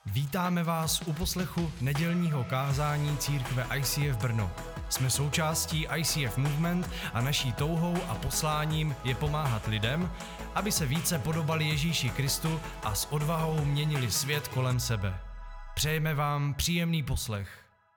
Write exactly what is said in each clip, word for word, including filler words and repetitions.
Vítáme vás u poslechu nedělního kázání církve I C F Brno. Jsme součástí I C F Movement a naší touhou a posláním je pomáhat lidem, aby se více podobali Ježíši Kristu a s odvahou měnili svět kolem sebe. Přejeme vám příjemný poslech.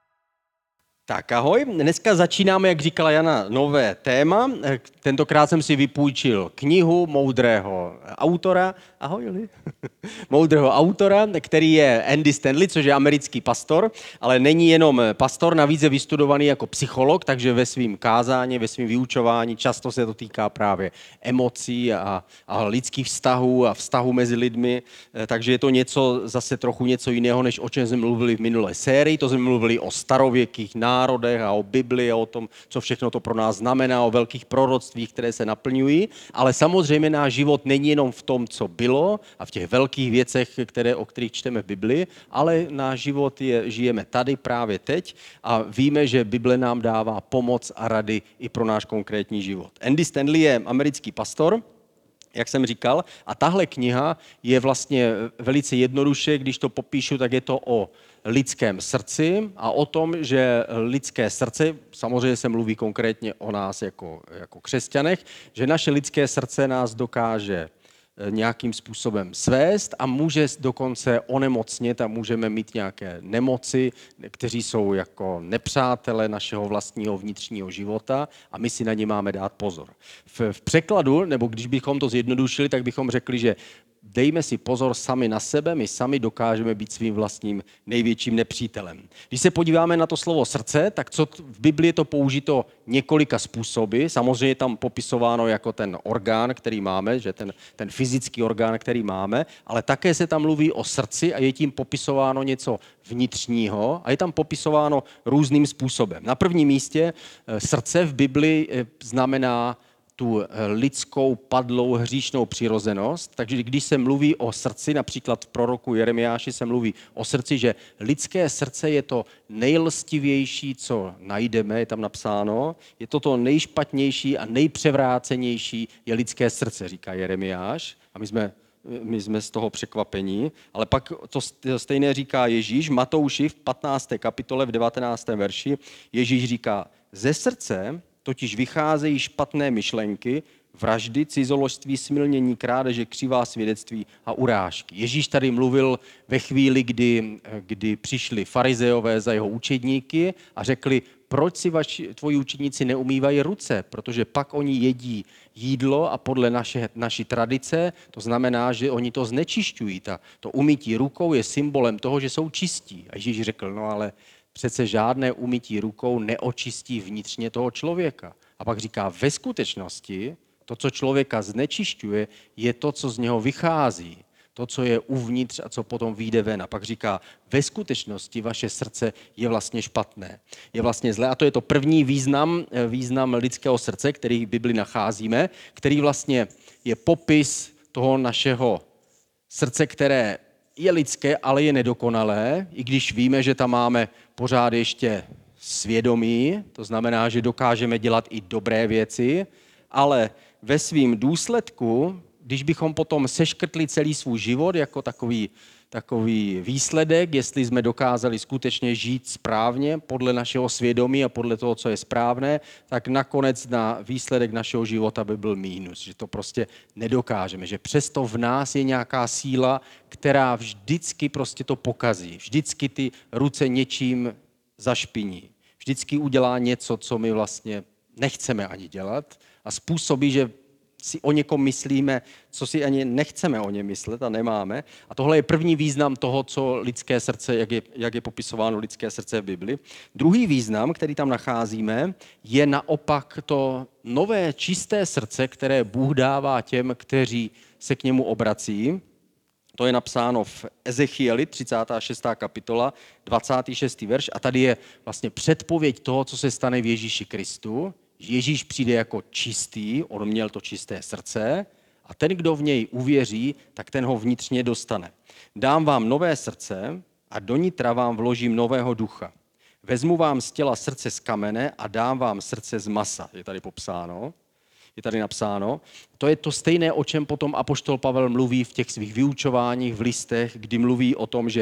Tak ahoj, dneska začínáme, jak říkala Jana, nové téma. Tentokrát jsem si vypůjčil knihu moudrého autora, ahoj Juli, moudrého autora, který je Andy Stanley, což je americký pastor, ale není jenom pastor, navíc je vystudovaný jako psycholog, takže ve svém kázání, ve svém vyučování často se to týká právě emocí a, a lidských vztahů a vztahů mezi lidmi, takže je to něco, zase trochu něco jiného, než o čem jsme mluvili v minulé sérii, to jsme mluvili o starověkých národech a o Biblii a o tom, co všechno to pro nás znamená, o velkých proroctvích, které se naplňují, ale samozřejmě náš život není jenom v tom, co bylo a v těch velkých věcech, které, o kterých čteme v Biblii, ale náš život je, žijeme tady právě teď a víme, že Bible nám dává pomoc a rady i pro náš konkrétní život. Andy Stanley je americký pastor, jak jsem říkal, a tahle kniha je vlastně velice jednoduše, když to popíšu, tak je to o lidském srdci a o tom, že lidské srdce, samozřejmě se mluví konkrétně o nás jako, jako křesťanech, že naše lidské srdce nás dokáže nějakým způsobem svést a může dokonce onemocnit a můžeme mít nějaké nemoci, kteří jsou jako nepřátelé našeho vlastního vnitřního života a my si na ně máme dát pozor. V, v překladu, nebo když bychom to zjednodušili, tak bychom řekli, že dejme si pozor sami na sebe, my sami dokážeme být svým vlastním největším nepřítelem. Když se podíváme na to slovo srdce, tak co v Biblii je to použito několika způsoby. Samozřejmě je tam popisováno jako ten orgán, který máme, že ten, ten fyzický orgán, který máme, ale také se tam mluví o srdci a je tím popisováno něco vnitřního a je tam popisováno různým způsobem. Na prvním místě srdce v Biblii znamená tu lidskou, padlou, hříšnou přirozenost. Takže když se mluví o srdci, například v proroku Jeremiáši se mluví o srdci, že lidské srdce je to nejlstivější, co najdeme, je tam napsáno, je to to nejšpatnější a nejpřevrácenější je lidské srdce, říká Jeremiáš. A my jsme, my jsme z toho překvapení. Ale pak to stejné říká Ježíš, Matouši v patnácté kapitole v devatenáctém verši. Ježíš říká, ze srdce totiž vycházejí špatné myšlenky, vraždy, cizoložství, smilnění, krádeže, křivá svědectví a urážky. Ježíš tady mluvil ve chvíli, kdy, kdy přišli farizeové za jeho učedníky a řekli, proč si vaši, tvoji učedníci neumývají ruce, protože pak oni jedí jídlo a podle naše, naší tradice, to znamená, že oni to znečišťují. Ta, to umytí rukou je symbolem toho, že jsou čistí. A Ježíš řekl, no ale přece žádné umytí rukou neočistí vnitřně toho člověka. A pak říká, ve skutečnosti to, co člověka znečišťuje, je to, co z něho vychází. To, co je uvnitř a co potom vyjde ven. A pak říká, ve skutečnosti vaše srdce je vlastně špatné. Je vlastně zlé. A to je to první význam, význam lidského srdce, který v Bibli nacházíme, který vlastně je popis toho našeho srdce, které je lidské, ale je nedokonalé, i když víme, že tam máme pořád ještě svědomí, to znamená, že dokážeme dělat i dobré věci, ale ve svým důsledku, když bychom potom seškrtli celý svůj život jako takový, takový výsledek, jestli jsme dokázali skutečně žít správně podle našeho svědomí a podle toho, co je správné, tak nakonec na výsledek našeho života by byl mínus, že to prostě nedokážeme, že přesto v nás je nějaká síla, která vždycky prostě to pokazí, vždycky ty ruce něčím zašpiní, vždycky udělá něco, co my vlastně nechceme ani dělat a způsobí, že si o někom myslíme, co si ani nechceme o něm myslet a nemáme. A tohle je první význam toho, co lidské srdce, jak je, jak je popisováno lidské srdce v Bibli. Druhý význam, který tam nacházíme, je naopak to nové čisté srdce, které Bůh dává těm, kteří se k němu obrací. To je napsáno v Ezechieli, třicátá šestá kapitola, dvacátý šestý verš. A tady je vlastně předpověď toho, co se stane v Ježíši Kristu. Ježíš přijde jako čistý, on měl to čisté srdce a ten, kdo v něj uvěří, tak ten ho vnitřně dostane. Dám vám nové srdce a do nitra vám vložím nového ducha. Vezmu vám z těla srdce z kamene a dám vám srdce z masa. Je tady popsáno. je tady napsáno. To je to stejné, o čem potom apoštol Pavel mluví v těch svých vyučováních, v listech, kdy mluví o tom, že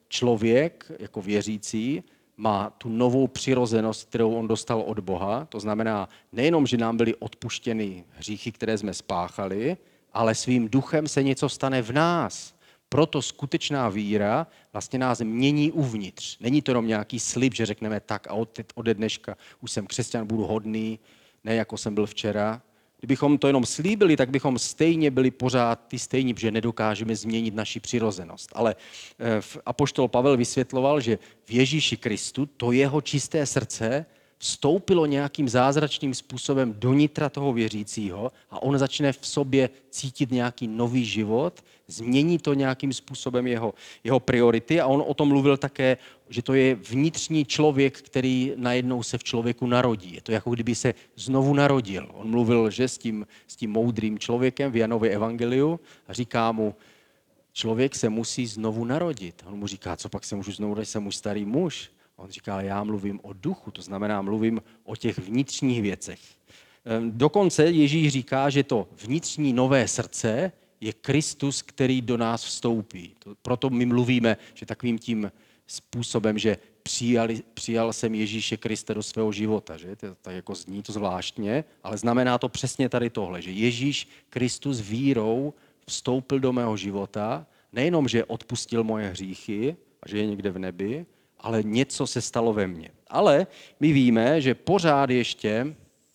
člověk, jako věřící, má tu novou přirozenost, kterou on dostal od Boha. To znamená nejenom, že nám byly odpuštěny hříchy, které jsme spáchali, ale svým duchem se něco stane v nás. Proto skutečná víra vlastně nás mění uvnitř. Není to jenom nějaký slib, že řekneme tak a od, ode dneška už jsem křesťan, budu hodný, ne jako jsem byl včera. Kdybychom to jenom slíbili, tak bychom stejně byli pořád ty stejní, protože nedokážeme změnit naši přirozenost. Ale apoštol Pavel vysvětloval, že v Ježíši Kristu to jeho čisté srdce vstoupilo nějakým zázračným způsobem do nitra toho věřícího a on začne v sobě cítit nějaký nový život, změní to nějakým způsobem jeho, jeho priority a on o tom mluvil také, že to je vnitřní člověk, který najednou se v člověku narodí. Je to jako kdyby se znovu narodil. On mluvil, že s tím, s tím moudrým člověkem v Janově evangeliu a říká mu, člověk se musí znovu narodit. On mu říká, co pak se můžu znovu narodit, jsem už starý muž. On říká, já mluvím o duchu, to znamená mluvím o těch vnitřních věcech. Dokonce Ježíš říká, že to vnitřní nové srdce je Kristus, který do nás vstoupí. Proto my mluvíme, že takovým tím způsobem, že přijali, přijal jsem Ježíše Krista do svého života. Že? To tak jako zní to zvláštně, ale znamená to přesně tady tohle, že Ježíš Kristus vírou vstoupil do mého života, nejenom, že odpustil moje hříchy a že je někde v nebi, ale něco se stalo ve mně. Ale my víme, že pořád ještě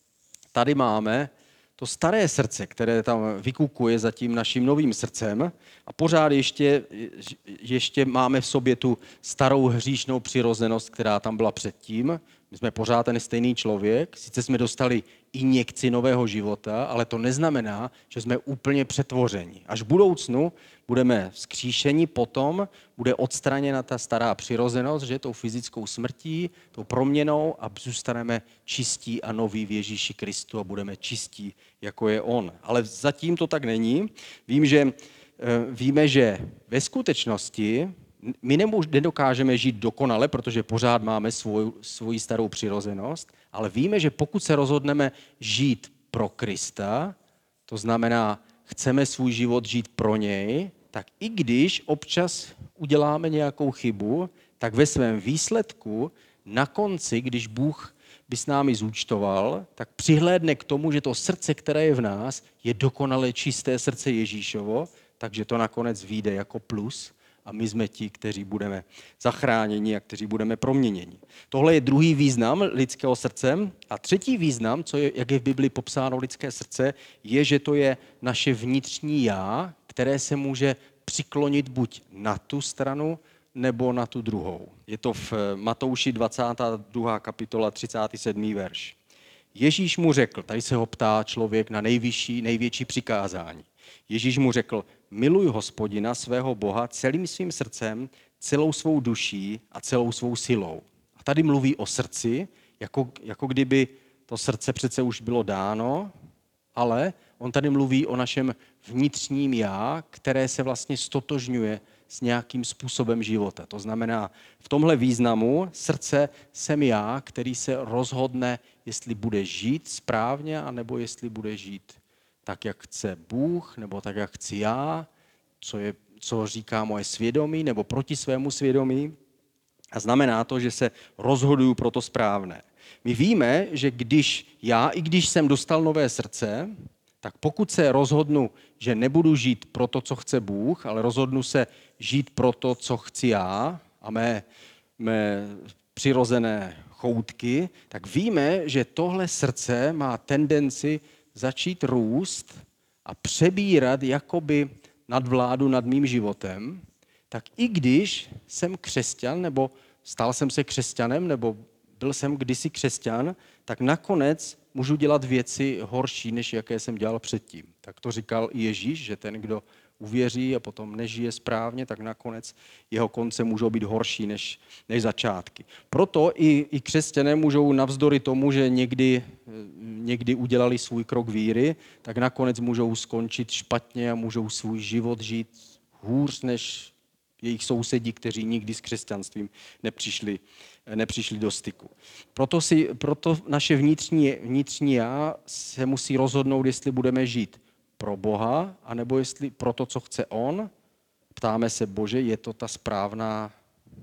tady máme to staré srdce, které tam vykukuje za tím naším novým srdcem a pořád ještě, ještě máme v sobě tu starou hříšnou přirozenost, která tam byla předtím. My jsme pořád ten stejný člověk, sice jsme dostali injekci nového života, ale to neznamená, že jsme úplně přetvořeni. Až v budoucnu budeme vzkříšeni, potom bude odstraněna ta stará přirozenost, že tou fyzickou smrtí, tou proměnou a zůstaneme čistí a noví v Ježíši Kristu a budeme čistí, jako je on. Ale zatím to tak není. Vím, že, víme, že ve skutečnosti my nedokážeme žít dokonale, protože pořád máme svou, svoji starou přirozenost, ale víme, že pokud se rozhodneme žít pro Krista, to znamená, chceme svůj život žít pro něj, tak i když občas uděláme nějakou chybu, tak ve svém výsledku na konci, když Bůh by s námi zúčtoval, tak přihlédne k tomu, že to srdce, které je v nás, je dokonale čisté srdce Ježíšovo, takže to nakonec vyjde jako plus a my jsme ti, kteří budeme zachráněni a kteří budeme proměněni. Tohle je druhý význam lidského srdce a třetí význam, co je, jak je v Bibli popsáno lidské srdce, je, že to je naše vnitřní já, které se může přiklonit buď na tu stranu, nebo na tu druhou. Je to v Matouši dvacátá druhá kapitola třicátý sedmý verš. Ježíš mu řekl, tady se ho ptá člověk na nejvyšší, největší přikázání. Ježíš mu řekl, miluj Hospodina svého Boha celým svým srdcem, celou svou duší a celou svou silou. A tady mluví o srdci, jako, jako kdyby to srdce přece už bylo dáno, ale on tady mluví o našem vnitřním já, které se vlastně stotožňuje s nějakým způsobem života. To znamená, v tomhle významu srdce jsem já, který se rozhodne, jestli bude žít správně, anebo jestli bude žít tak, jak chce Bůh, nebo tak, jak chci já, co, je, co říká moje svědomí, nebo proti svému svědomí. A znamená to, že se rozhoduju pro to správné. My víme, že když já, i když jsem dostal nové srdce, tak pokud se rozhodnu, že nebudu žít pro to, co chce Bůh, ale rozhodnu se žít pro to, co chci já a mé, mé přirozené choutky, tak víme, že tohle srdce má tendenci začít růst a přebírat jakoby nadvládu nad mým životem, tak i když jsem křesťan, nebo stal jsem se křesťanem, nebo byl jsem kdysi křesťan, tak nakonec můžu dělat věci horší, než jaké jsem dělal předtím. Tak to říkal i Ježíš, že ten, kdo uvěří a potom nežije správně, tak nakonec jeho konce můžou být horší než, než začátky. Proto i, i křesťané můžou navzdory tomu, že někdy, někdy udělali svůj krok víry, tak nakonec můžou skončit špatně a můžou svůj život žít hůř než jejich sousedi, kteří nikdy s křesťanstvím nepřišli, nepřišli do styku. Proto, si, proto naše vnitřní, vnitřní já se musí rozhodnout, jestli budeme žít pro Boha, anebo jestli pro to, co chce on. Ptáme se, Bože, je to ta správná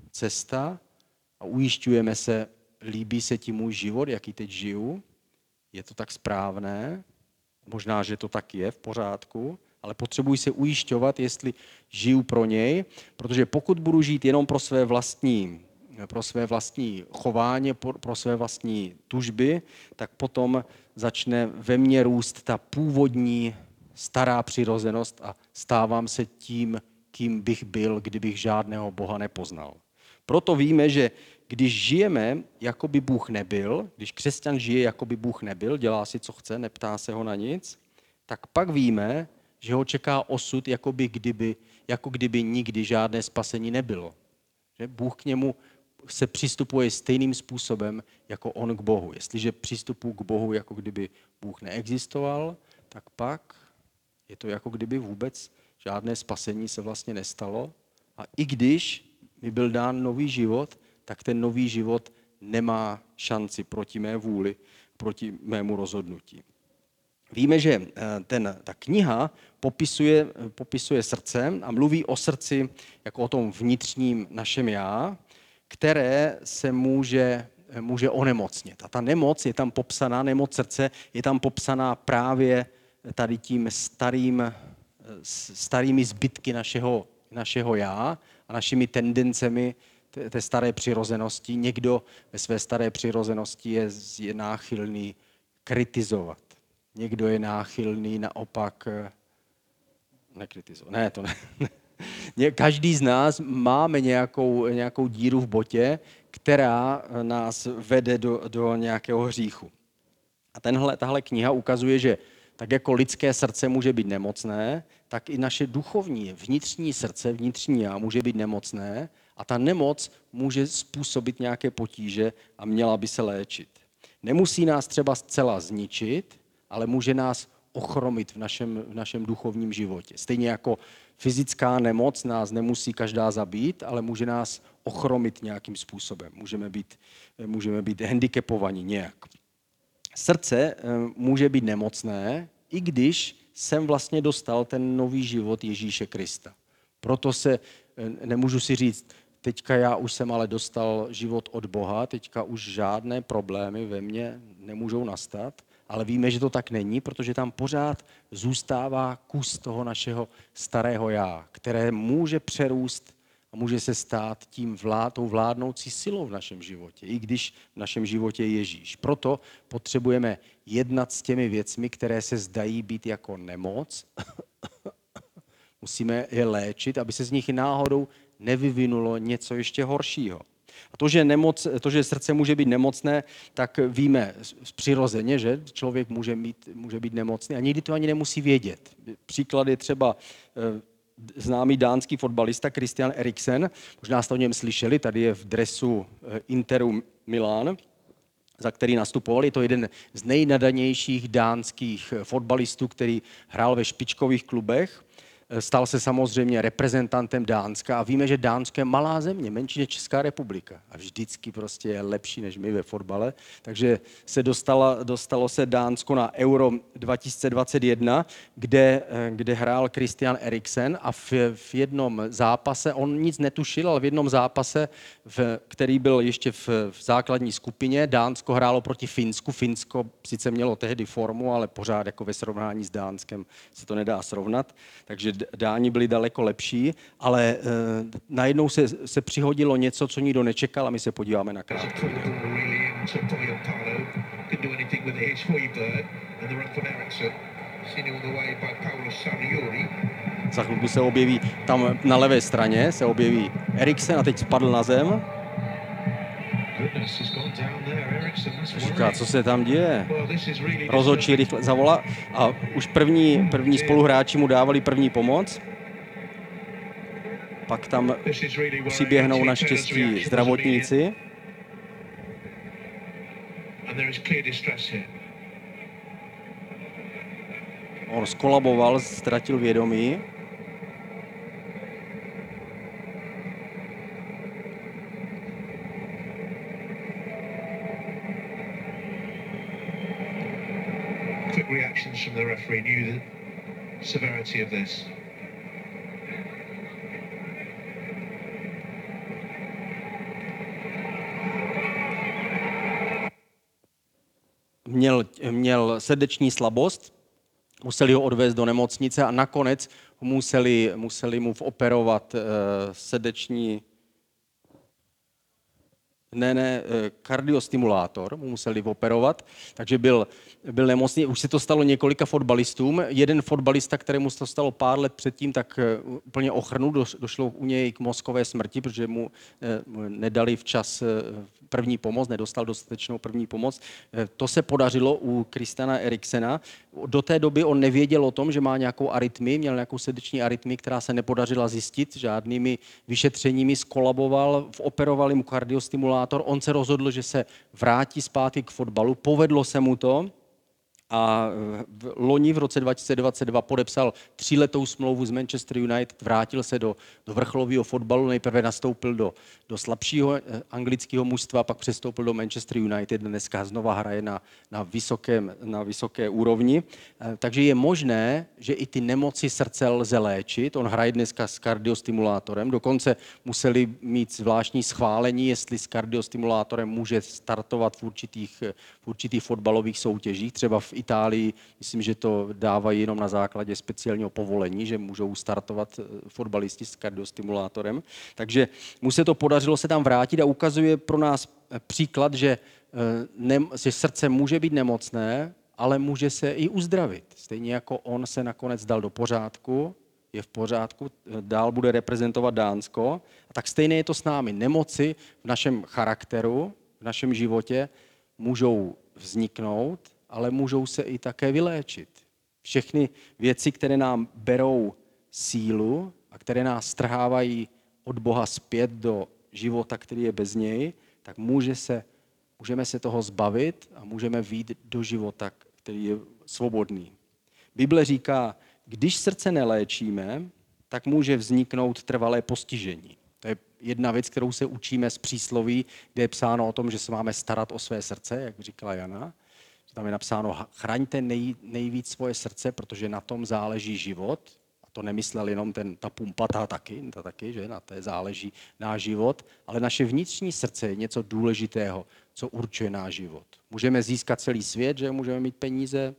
cesta a ujišťujeme se, líbí se ti můj život, jaký teď žiju, je to tak správné, možná, že to tak je v pořádku, ale potřebuji se ujišťovat, jestli žiju pro něj, protože pokud budu žít jenom pro své vlastní, pro své vlastní chování, pro své vlastní tužby, tak potom začne ve mně růst ta původní stará přirozenost a stávám se tím, kým bych byl, kdybych žádného Boha nepoznal. Proto víme, že když žijeme, jako by Bůh nebyl, když křesťan žije, jako by Bůh nebyl, dělá si, co chce, neptá se ho na nic, tak pak víme, že ho čeká osud, jako, by kdyby, jako kdyby nikdy žádné spasení nebylo. Že Bůh k němu se přistupuje stejným způsobem, jako on k Bohu. Jestliže přistupuji k Bohu, jako kdyby Bůh neexistoval, tak pak je to jako kdyby vůbec žádné spasení se vlastně nestalo. A i když mi byl dán nový život, tak ten nový život nemá šanci proti mé vůli, proti mému rozhodnutí. Víme, že ten, ta kniha popisuje, popisuje srdce a mluví o srdci jako o tom vnitřním našem já, které se může, může onemocnit. A ta nemoc je tam popsaná, nemoc srdce je tam popsaná právě tady tím starým, starými zbytky našeho, našeho já a našimi tendencemi té staré přirozenosti. Někdo ve své staré přirozenosti je, je náchylný kritizovat. Někdo je náchylný naopak nekritizovat. Ne, to ne. Každý z nás máme nějakou, nějakou díru v botě, která nás vede do, do nějakého hříchu. A tenhle, tahle kniha ukazuje, že tak jako lidské srdce může být nemocné, tak i naše duchovní, vnitřní srdce, vnitřní já může být nemocné a ta nemoc může způsobit nějaké potíže a měla by se léčit. Nemusí nás třeba zcela zničit, ale může nás ochromit v našem, v našem duchovním životě. Stejně jako fyzická nemoc nás nemusí každá zabít, ale může nás ochromit nějakým způsobem. Můžeme být, můžeme být handicapovaní nějak. Srdce může být nemocné, i když jsem vlastně dostal ten nový život Ježíše Krista. Proto se nemůžu si říct, teďka já už jsem ale dostal život od Boha, teďka už žádné problémy ve mně nemůžou nastat, ale víme, že to tak není, protože tam pořád zůstává kus toho našeho starého já, které může přerůst a může se stát tím vlád, tou vládnoucí silou v našem životě, i když v našem životě je Ježíš. Proto potřebujeme jednat s těmi věcmi, které se zdají být jako nemoc. Musíme je léčit, aby se z nich náhodou nevyvinulo něco ještě horšího. A to, že, nemoc, to, že srdce může být nemocné, tak víme přirozeně, že člověk může, mít, může být nemocný a nikdy to ani nemusí vědět. Příklad je třeba známý dánský fotbalista Christian Eriksen, možná jste o něm slyšeli, tady je v dresu Interu Milán, za který nastupoval. Je to jeden z nejnadanějších dánských fotbalistů, který hrál ve špičkových klubech. Stal se samozřejmě reprezentantem Dánska a víme, že Dánsko je malá země, menší než Česká republika. A vždycky prostě je lepší než my ve fotbale. Takže se dostala, dostalo se Dánsko na Euro dva tisíce dvacet jedna, kde, kde hrál Christian Eriksen a v, v jednom zápase, on nic netušil, ale v jednom zápase, v, který byl ještě v, v základní skupině, Dánsko hrálo proti Finsku. Finsko sice mělo tehdy formu, ale pořád jako ve srovnání s Dánskem se to nedá srovnat. Takže Dáni byli daleko lepší, ale e, najednou se, se přihodilo něco, co nikdo nečekal a my se podíváme na krátké video. Za chvilku se objeví, tam na levé straně se objeví Eriksen a teď spadl na zem. Říká, co se tam děje? Rozhodčí rychle zavolá a už první, první spoluhráči mu dávali první pomoc. Pak tam přiběhnou naštěstí zdravotníci. On skolaboval, ztratil vědomí. Reactions from the referee knew the severity of this. měl, měl srdeční slabost, museli ho odvést do nemocnice a nakonec museli, museli mu operovat uh, srdeční, ne, ne, kardiostimulátor mu museli operovat, takže byl, byl nemocný. Už se to stalo několika fotbalistům. Jeden fotbalista, kterému se to stalo pár let předtím, tak úplně ochrnul, došlo u něj k mozkové smrti, protože mu nedali včas první pomoc, nedostal dostatečnou první pomoc. To se podařilo u Christiana Eriksena. Do té doby on nevěděl o tom, že má nějakou arytmii, měl nějakou srdeční arytmii, která se nepodařila zjistit, žádnými vyšetřeními skolaboval, operovali mu kardiostimulátor, on se rozhodl, že se vrátí zpátky k fotbalu, povedlo se mu to a v loni v roce dva tisíce dvacet dva podepsal tříletou smlouvu s Manchester United, vrátil se do, do vrcholového fotbalu, nejprve nastoupil do, do slabšího anglického mužstva, pak přestoupil do Manchester United, dneska znova hraje na, na, vysokém, na vysoké úrovni. Takže je možné, že i ty nemoci srdce lze léčit. On hraje dneska s kardiostimulátorem, dokonce museli mít zvláštní schválení, jestli s kardiostimulátorem může startovat v určitých, v určitých fotbalových soutěžích, třeba v Itálii, myslím, že to dávají jenom na základě speciálního povolení, že můžou startovat fotbalisti s kardiostimulátorem. Takže mu se to podařilo se tam vrátit a ukazuje pro nás příklad, že, ne, že srdce může být nemocné, ale může se i uzdravit. Stejně jako on se nakonec dal do pořádku, je v pořádku, dál bude reprezentovat Dánsko. A tak stejně je to s námi. Nemoci v našem charakteru, v našem životě můžou vzniknout, ale můžou se i také vyléčit. Všechny věci, které nám berou sílu a které nás strhávají od Boha zpět do života, který je bez něj, tak může se, můžeme se toho zbavit a můžeme vyjít do života, který je svobodný. Bible říká, když srdce neléčíme, tak může vzniknout trvalé postižení. To je jedna věc, kterou se učíme z přísloví, kde je psáno o tom, že se máme starat o své srdce, jak říkala Jana. Tam je napsáno, chraňte nej, nejvíc svoje srdce, protože na tom záleží život. A to nemyslel jenom ten, ta pumpa, ta taky, ta taky, že na té záleží náš život. Ale naše vnitřní srdce je něco důležitého, co určuje náš život. Můžeme získat celý svět, že můžeme mít peníze,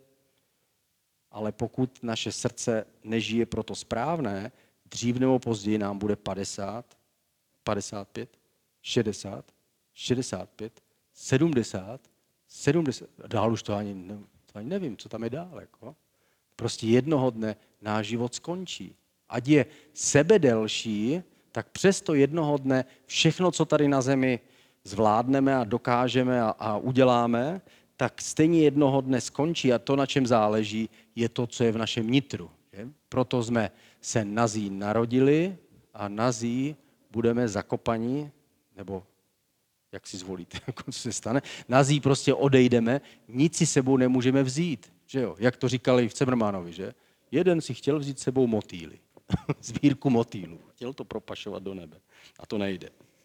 ale pokud naše srdce nežije pro to správné, dřív nebo později nám bude padesát, padesát pět, šedesát, šedesát pět, sedmdesát, sedmdesát, dál už to ani, ne, to ani nevím, co tam je dál. Jako. Prostě jednoho dne náš život skončí. Ať je sebedelší, tak přesto jednoho dne všechno, co tady na zemi zvládneme a dokážeme a, a uděláme, tak stejně jednoho dne skončí a to, na čem záleží, je to, co je v našem nitru. Že? Proto jsme se nazí narodili a nazí budeme zakopaní, nebo jak si zvolíte, co se stane. Nazí prostě odejdeme, nic si sebou nemůžeme vzít. Že jo? Jak to říkali v Cemrmánovi, že? Jeden si chtěl vzít sebou motýly, sbírku motýlů. Chtěl to propašovat do nebe a to nejde.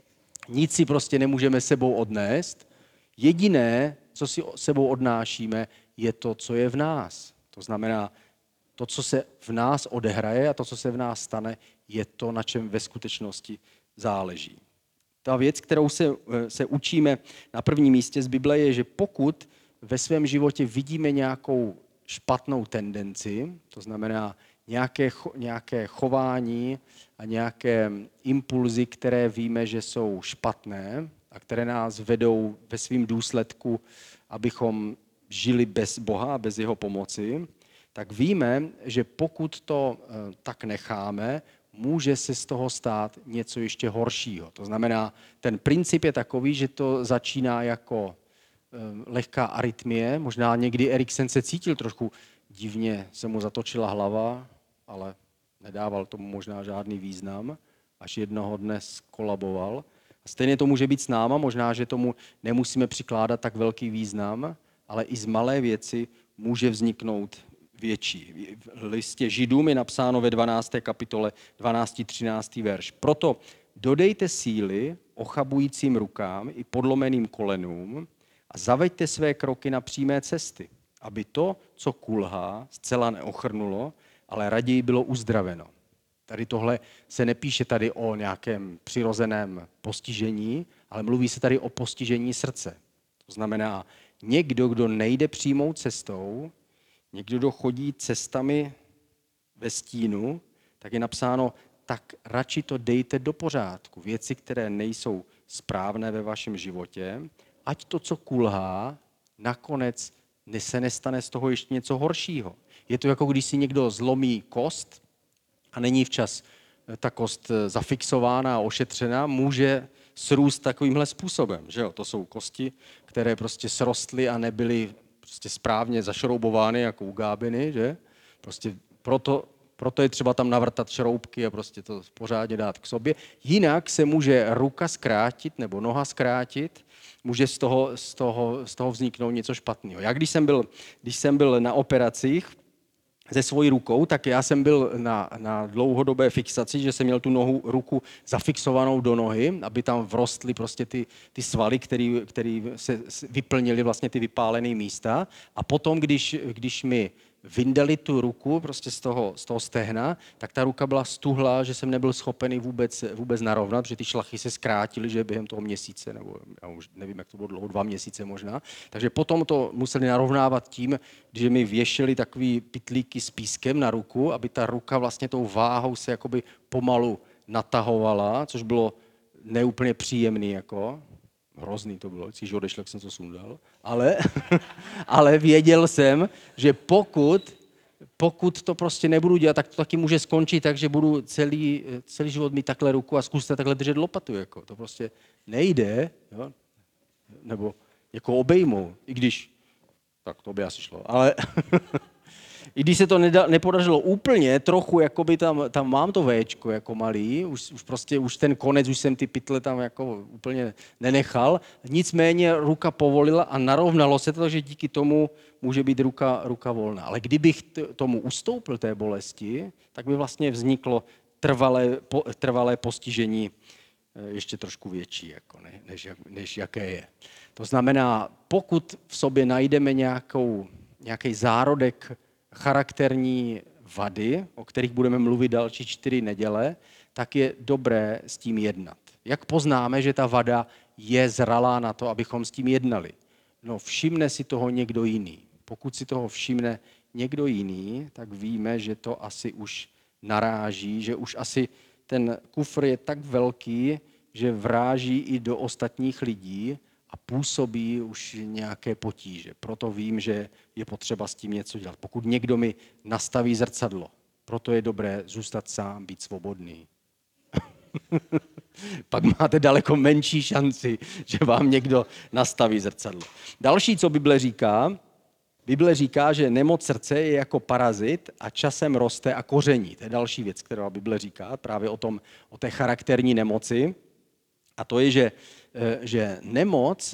Nic si prostě nemůžeme sebou odnést. Jediné, co si sebou odnášíme, je to, co je v nás. To znamená, to, co se v nás odehraje a to, co se v nás stane, je to, na čem ve skutečnosti záleží. Ta věc, kterou se, se učíme na prvním místě z Bible, je, že pokud ve svém životě vidíme nějakou špatnou tendenci, to znamená nějaké, nějaké chování a nějaké impulzy, které víme, že jsou špatné a které nás vedou ve svém důsledku, abychom žili bez Boha a bez jeho pomoci, tak víme, že pokud to tak necháme, může se z toho stát něco ještě horšího. To znamená, ten princip je takový, že to začíná jako lehká arytmie. Možná někdy Eriksen se cítil trošku divně, se mu zatočila hlava, ale nedával tomu možná žádný význam, až jednoho dne skolaboval. A stejně to může být s náma, možná, že tomu nemusíme přikládat tak velký význam, ale i z malé věci může vzniknout větší. V listě Židům je napsáno ve dvanácté kapitole dvanáctý třináctý verš. Proto dodejte síly ochabujícím rukám i podlomeným kolenům a zaveďte své kroky na přímé cesty, aby to, co kulhá, zcela neochrnulo, ale raději bylo uzdraveno. Tady tohle se nepíše tady o nějakém přirozeném postižení, ale mluví se tady o postižení srdce. To znamená, někdo, kdo nejde přímou cestou, někdo, kdo chodí cestami ve stínu, tak je napsáno, tak radši to dejte do pořádku. Věci, které nejsou správné ve vašem životě, ať to, co kulhá, nakonec se nestane z toho ještě něco horšího. Je to jako když si někdo zlomí kost a není včas ta kost zafixována a ošetřená, může srůst takovýmhle způsobem. Že jo? To jsou kosti, které prostě srostly a nebyly prostě správně zašroubovány jako u gábiny. Že? Prostě proto, proto je třeba tam navrtat šroubky a prostě to pořádně dát k sobě. Jinak se může ruka zkrátit nebo noha zkrátit, může z toho, z toho, z toho vzniknout něco špatného. Já když jsem byl, když jsem byl na operacích se svojí rukou, tak já jsem byl na, na dlouhodobé fixaci, že jsem měl tu nohu, ruku zafixovanou do nohy, aby tam vrostly prostě ty, ty svaly, které se vyplnily vlastně ty vypálené místa. A potom, když, když mi vyndali tu ruku prostě z toho, z toho stehna, tak ta ruka byla stuhlá, že jsem nebyl schopen vůbec, vůbec narovnat, protože ty šlachy se zkrátily, že během toho měsíce, nebo já už nevím, jak to bylo dlouho, dva měsíce možná. Takže potom to museli narovnávat tím, že mi věšeli takový pytlíky s pískem na ruku, aby ta ruka vlastně tou váhou se jakoby pomalu natahovala, což bylo neúplně příjemný, jako. Hrozný to bylo, když odešel, jak jsem to sundal, ale, ale věděl jsem, že pokud, pokud to prostě nebudu dělat, tak to taky může skončit, takže budu celý, celý život mít takhle ruku a zkuste takhle držet lopatu. Jako. To prostě nejde, jo? Nebo jako obejmou, i když, tak to by asi šlo, ale i když se to neda, nepodařilo úplně, trochu, jakoby tam, tam mám to véčko jako malý, už, už prostě už ten konec, už jsem ty pytle tam jako úplně nenechal, nicméně ruka povolila a narovnalo se to, takže díky tomu může být ruka, ruka volná. Ale kdybych t- tomu ustoupil té bolesti, tak by vlastně vzniklo trvalé, po, trvalé postižení ještě trošku větší, jako ne, než, než jaké je. To znamená, pokud v sobě najdeme nějakou, nějaký zárodek charakterní vady, o kterých budeme mluvit další čtyři neděle, tak je dobré s tím jednat. Jak poznáme, že ta vada je zralá na to, abychom s tím jednali? No, všimne si toho někdo jiný. Pokud si toho všimne někdo jiný, tak víme, že to asi už naráží, že už asi ten kufr je tak velký, že vráží i do ostatních lidí a působí už nějaké potíže. Proto vím, že je potřeba s tím něco dělat. Pokud někdo mi nastaví zrcadlo, proto je dobré zůstat sám, být svobodný. Pak máte daleko menší šanci, že vám někdo nastaví zrcadlo. Další, co Bible říká, Bible říká, že nemoc srdce je jako parazit a časem roste a koření. To je další věc, kterou Bible říká, právě o, tom, o té charakterní nemoci. A to je, že, že nemoc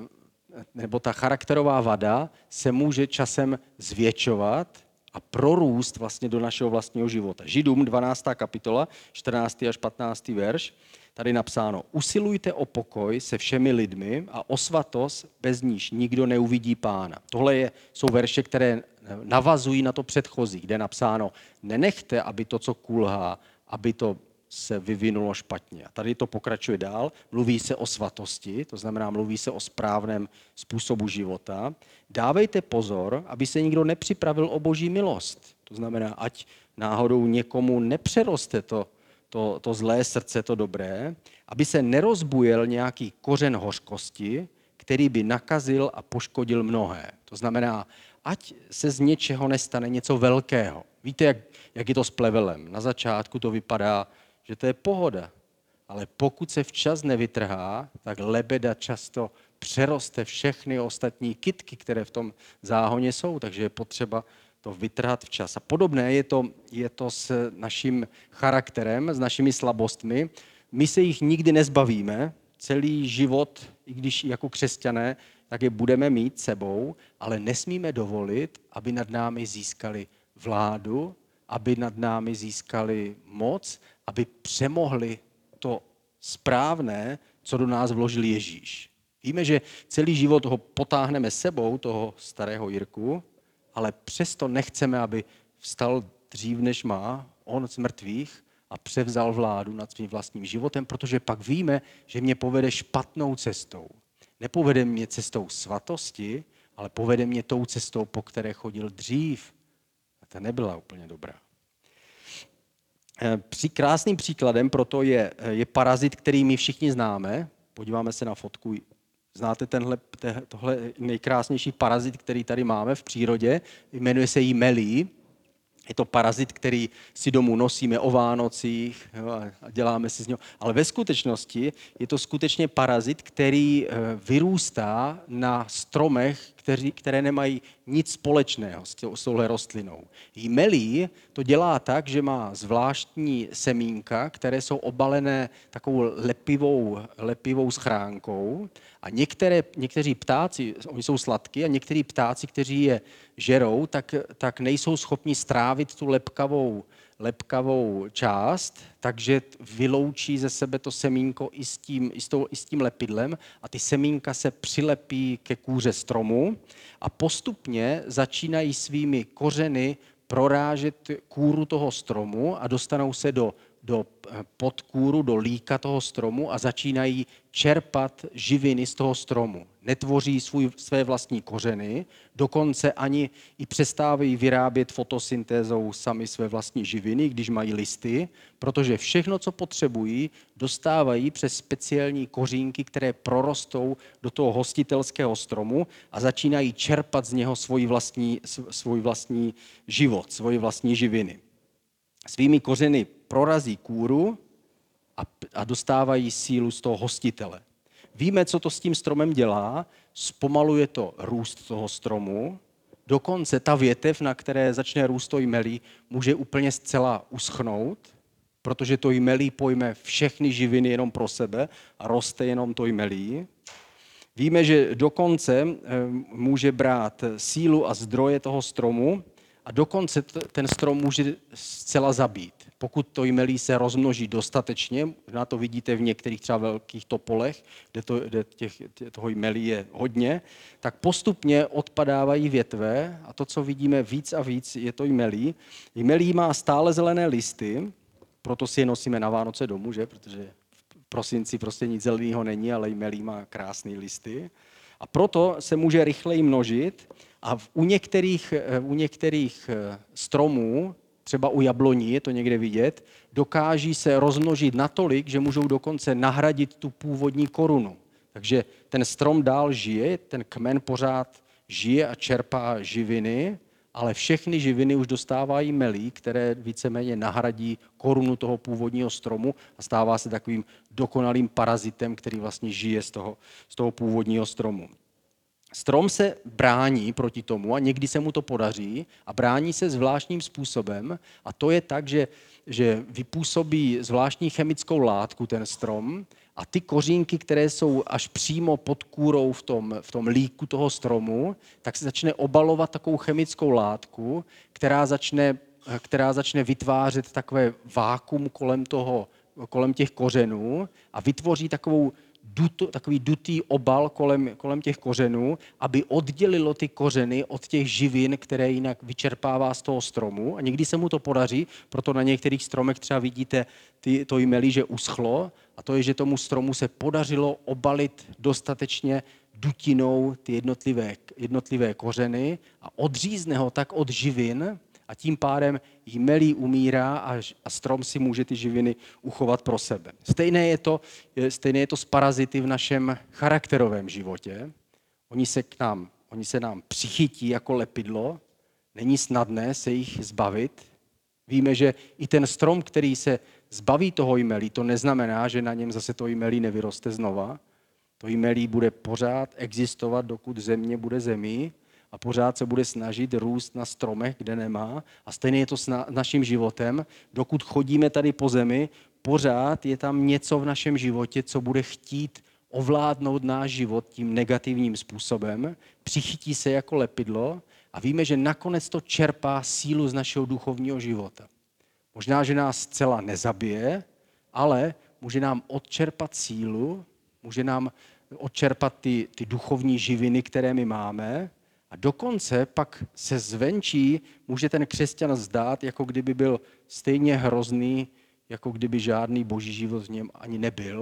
nebo ta charakterová vada se může časem zvětšovat a prorůst vlastně do našeho vlastního života. Židům dvanáctá kapitola, čtrnáctý až patnáctý verš, tady napsáno: usilujte o pokoj se všemi lidmi a o svatost, bez níž nikdo neuvidí Pána. Tohle je, jsou verše, které navazují na to předchozí, kde je napsáno: nenechte, aby to, co kulhá, aby to se vyvinulo špatně. A tady to pokračuje dál. Mluví se o svatosti, to znamená, mluví se o správném způsobu života. Dávejte pozor, aby se nikdo nepřipravil o Boží milost. To znamená, ať náhodou někomu nepřeroste to, to, to zlé srdce, to dobré, aby se nerozbujel nějaký kořen hořkosti, který by nakazil a poškodil mnohé. To znamená, ať se z něčeho nestane něco velkého. Víte, jak, jak je to s plevelem. Na začátku to vypadá, že to je pohoda, ale pokud se včas nevytrhá, tak lebeda často přeroste všechny ostatní kytky, které v tom záhoně jsou, takže je potřeba to vytrhat včas. A podobné je to, je to s naším charakterem, s našimi slabostmi. My se jich nikdy nezbavíme, celý život, i když jako křesťané, tak je budeme mít sebou, ale nesmíme dovolit, aby nad námi získali vládu, aby nad námi získali moc, aby přemohli to správné, co do nás vložil Ježíš. Víme, že celý život ho potáhneme sebou, toho starého Jirku, ale přesto nechceme, aby vstal dřív, než má, on z mrtvých, a převzal vládu nad svým vlastním životem, protože pak víme, že mě povede špatnou cestou. Nepovede mě cestou svatosti, ale povede mě tou cestou, po které chodil dřív. A ta nebyla úplně dobrá. Při krásným příkladem proto je, je parazit, který my všichni známe. Podíváme se na fotku. Znáte tenhle, tohle nejkrásnější parazit, který tady máme v přírodě? Jmenuje se jí melí. Je to parazit, který si domů nosíme o Vánocích, jo, a děláme si z něho. Ale ve skutečnosti je to skutečně parazit, který vyrůstá na stromech, kteří, které nemají nic společného s touhle rostlinou. Jí melí to dělá tak, že má zvláštní semínka, které jsou obalené takovou lepivou, lepivou schránkou a některé, někteří ptáci, oni jsou sladký, a někteří ptáci, kteří je žerou, tak, tak nejsou schopni strávit tu lepkavou, lepkavou část, takže vyloučí ze sebe to semínko i s tím, i s tou, i s tím lepidlem a ty semínka se přilepí ke kůře stromu a postupně začínají svými kořeny prorážet kůru toho stromu a dostanou se do, do podkůru, do líka toho stromu a začínají čerpat živiny z toho stromu. Netvoří svůj, své vlastní kořeny, dokonce ani i přestávají vyrábět fotosyntézou sami své vlastní živiny, když mají listy, protože všechno, co potřebují, dostávají přes speciální kořínky, které prorostou do toho hostitelského stromu a začínají čerpat z něho svůj vlastní, svůj vlastní život, svoji vlastní živiny. Svými kořeny prorazí kůru a, a dostávají sílu z toho hostitele. Víme, co to s tím stromem dělá, zpomaluje to růst toho stromu, dokonce ta větev, na které začne růst to jmelí, může úplně zcela uschnout, protože to jmelí pojme všechny živiny jenom pro sebe a roste jenom to jmelí. Víme, že dokonce může brát sílu a zdroje toho stromu a dokonce ten strom může zcela zabít. Pokud to jmelí se rozmnoží dostatečně, na to vidíte v některých třeba velkých topolech, kde, to, kde těch, toho jmelí je hodně, tak postupně odpadávají větve a to, co vidíme víc a víc, je to jmelí. Jmelí má stále zelené listy, proto si je nosíme na Vánoce domů, že? Protože v prosinci prostě nic zeleného není, ale jmelí má krásné listy. A proto se může rychleji množit a u některých, u některých stromů, třeba u jabloní, je to někde vidět, dokáží se rozmnožit natolik, že můžou dokonce nahradit tu původní korunu. Takže ten strom dál žije, ten kmen pořád žije a čerpá živiny, ale všechny živiny už dostávají melí, které víceméně nahradí korunu toho původního stromu a stává se takovým dokonalým parazitem, který vlastně žije z toho, z toho původního stromu. Strom se brání proti tomu a někdy se mu to podaří a brání se zvláštním způsobem a to je tak, že, že vypůsobí zvláštní chemickou látku ten strom a ty kořínky, které jsou až přímo pod kůrou v tom, v tom líku toho stromu, tak se začne obalovat takovou chemickou látku, která začne, která začne vytvářet takové vákuum kolem, toho, kolem těch kořenů a vytvoří takovou Duto, takový dutý obal kolem, kolem těch kořenů, aby oddělilo ty kořeny od těch živin, které jinak vyčerpává z toho stromu. A někdy se mu to podaří, proto na některých stromech třeba vidíte ty, to jmelí, že uschlo. A to je, že tomu stromu se podařilo obalit dostatečně dutinou ty jednotlivé, jednotlivé kořeny a odřízne ho tak od živin, a tím pádem jmelí umírá a, a strom si může ty živiny uchovat pro sebe. Stejné je to, stejné je to s parazity v našem charakterovém životě. Oni se, k nám, oni se nám přichytí jako lepidlo, není snadné se jich zbavit. Víme, že i ten strom, který se zbaví toho jmelí, to neznamená, že na něm zase to jmelí nevyroste znova. To jmelí bude pořád existovat, dokud země bude zemí, a pořád se bude snažit růst na stromech, kde nemá. A stejně je to s naším životem. Dokud chodíme tady po zemi, pořád je tam něco v našem životě, co bude chtít ovládnout náš život tím negativním způsobem. Přichytí se jako lepidlo a víme, že nakonec to čerpá sílu z našeho duchovního života. Možná, že nás zcela nezabije, ale může nám odčerpat sílu, může nám odčerpat ty, ty duchovní živiny, které my máme. A dokonce pak se zvenčí může ten křesťan zdát, jako kdyby byl stejně hrozný, jako kdyby žádný boží život v něm ani nebyl.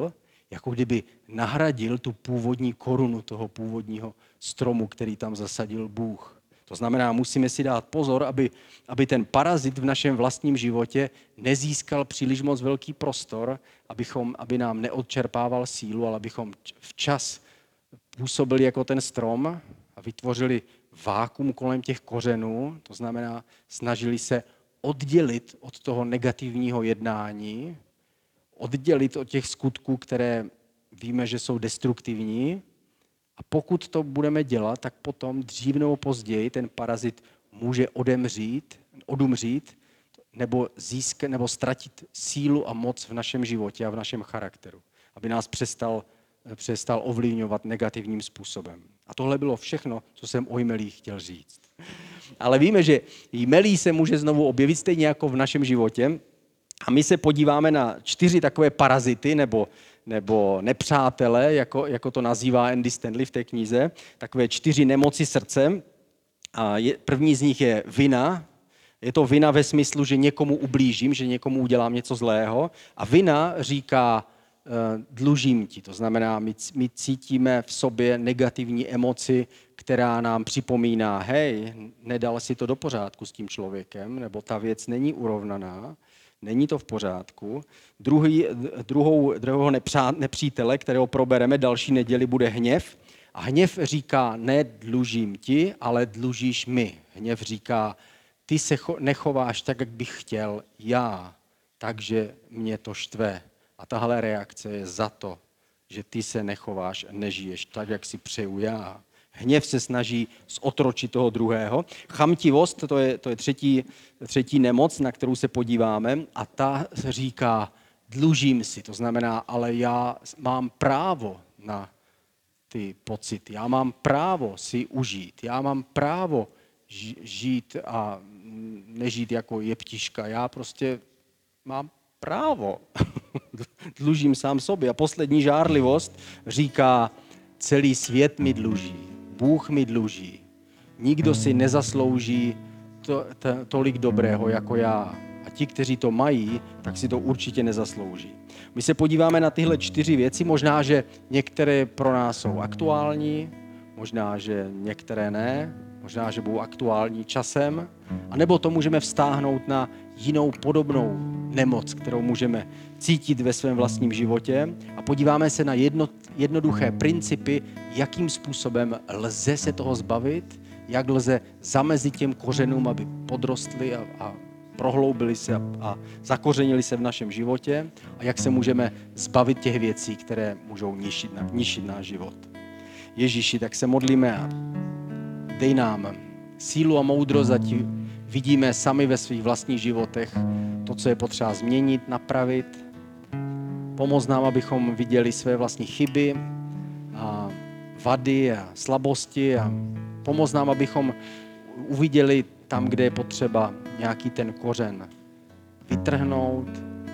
jako kdyby nahradil tu původní korunu toho původního stromu, který tam zasadil Bůh. To znamená, musíme si dát pozor, aby, aby ten parazit v našem vlastním životě nezískal příliš moc velký prostor, abychom, aby nám neodčerpával sílu, ale abychom včas působili jako ten strom a vytvořili vákuum kolem těch kořenů, to znamená, snažili se oddělit od toho negativního jednání, oddělit od těch skutků, které víme, že jsou destruktivní. A pokud to budeme dělat, tak potom dřív nebo později ten parazit může odemřít, odumřít nebo, získat, nebo ztratit sílu a moc v našem životě a v našem charakteru, aby nás přestal, přestal ovlivňovat negativním způsobem. A tohle bylo všechno, co jsem o jmelích chtěl říct. Ale víme, že jmelí se může znovu objevit stejně jako v našem životě. A my se podíváme na čtyři takové parazity nebo, nebo nepřátele, jako, jako to nazývá Andy Stanley v té knize, takové čtyři nemoci srdce. A je, první z nich je vina. Je to vina ve smyslu, že někomu ublížím, že někomu udělám něco zlého. A vina říká, dlužím ti. To znamená, my, my cítíme v sobě negativní emoci, která nám připomíná, hej, nedal si to do pořádku s tím člověkem, nebo ta věc není urovnaná, není to v pořádku. Druhý, druhou, druhého nepřá, nepřítele, kterého probereme další neděli, bude hněv. A hněv říká, ne dlužím ti, ale dlužíš mi. Hněv říká, ty se cho, nechováš tak, jak bych chtěl já, takže mě to štve. A tahle reakce je za to, že ty se nechováš a nežiješ tak, jak si přeju já. Hněv se snaží zotročit toho druhého. Chamtivost, to je, to je třetí, třetí nemoc, na kterou se podíváme. A ta říká, dlužím si. To znamená, ale já mám právo na ty pocity. Já mám právo si užít. Já mám právo žít a nežít jako jeptiška. Já prostě mám právo. Dlužím sám sobě. A poslední žárlivost říká, celý svět mi dluží. Bůh mi dluží. Nikdo si nezaslouží to, to, tolik dobrého jako já. A ti, kteří to mají, tak si to určitě nezaslouží. My se podíváme na tyhle čtyři věci. Možná, že některé pro nás jsou aktuální, možná, že některé ne, možná, že budou aktuální časem, a nebo to můžeme vztáhnout na jinou podobnou nemoc, kterou můžeme cítit ve svém vlastním životě, a podíváme se na jedno, jednoduché principy, jakým způsobem lze se toho zbavit, jak lze zamezit těm kořenům, aby podrostly a, a prohloubili se a, a zakořenili se v našem životě, a jak se můžeme zbavit těch věcí, které můžou ničit, ničit náš život. Ježíši, tak se modlíme a dej nám sílu a moudrost, ať vidíme sami ve svých vlastních životech to, co je potřeba změnit, napravit. Pomoz nám, abychom viděli své vlastní chyby a vady a slabosti, a pomoz nám, abychom uviděli tam, kde je potřeba nějaký ten kořen vytrhnout,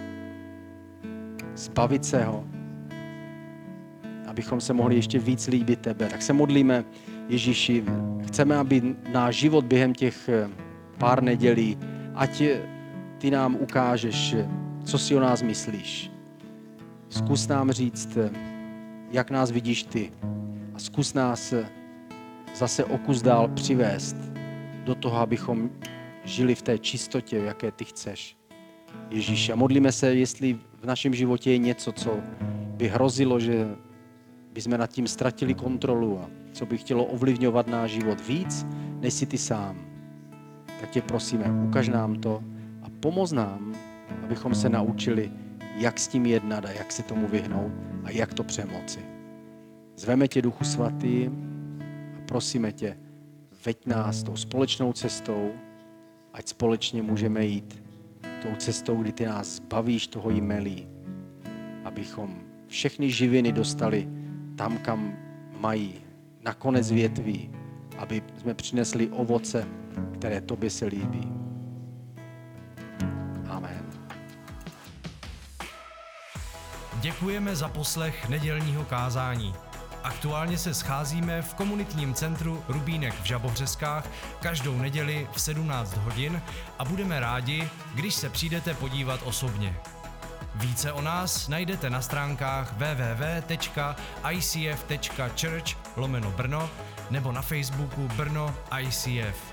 zbavit se ho, abychom se mohli ještě víc líbit tebe. Tak se modlíme, Ježíši, chceme, aby náš život během těch pár nedělí, ať ty nám ukážeš, co si o nás myslíš. Zkus nám říct, jak nás vidíš ty, a zkus nás zase o kus dál přivést do toho, abychom žili v té čistotě, jaké ty chceš. Ježíši, a modlíme se, jestli v našem životě je něco, co by hrozilo, že bychom nad tím ztratili kontrolu a co by chtělo ovlivňovat náš život víc, než si ty sám. Tak tě prosíme, ukaž nám to a pomoz nám, abychom se naučili, jak s tím jednat a jak se tomu vyhnout a jak to přemoci. Zveme tě, Duchu Svatý, a prosíme tě, veď nás tou společnou cestou, ať společně můžeme jít tou cestou, kdy ty nás zbavíš toho jmelí, abychom všechny živiny dostali tam, kam mají, na konec větví, aby jsme přinesli ovoce, které tobě se líbí. Amen. Děkujeme za poslech nedělního kázání. Aktuálně se scházíme v komunitním centru Rubínek v Žabovřeskách každou neděli v sedmnáct hodin a budeme rádi, když se přijdete podívat osobně. Více o nás najdete na stránkách w w w tečka i c f tečka church lomeno Brno nebo na Facebooku Brno I C F.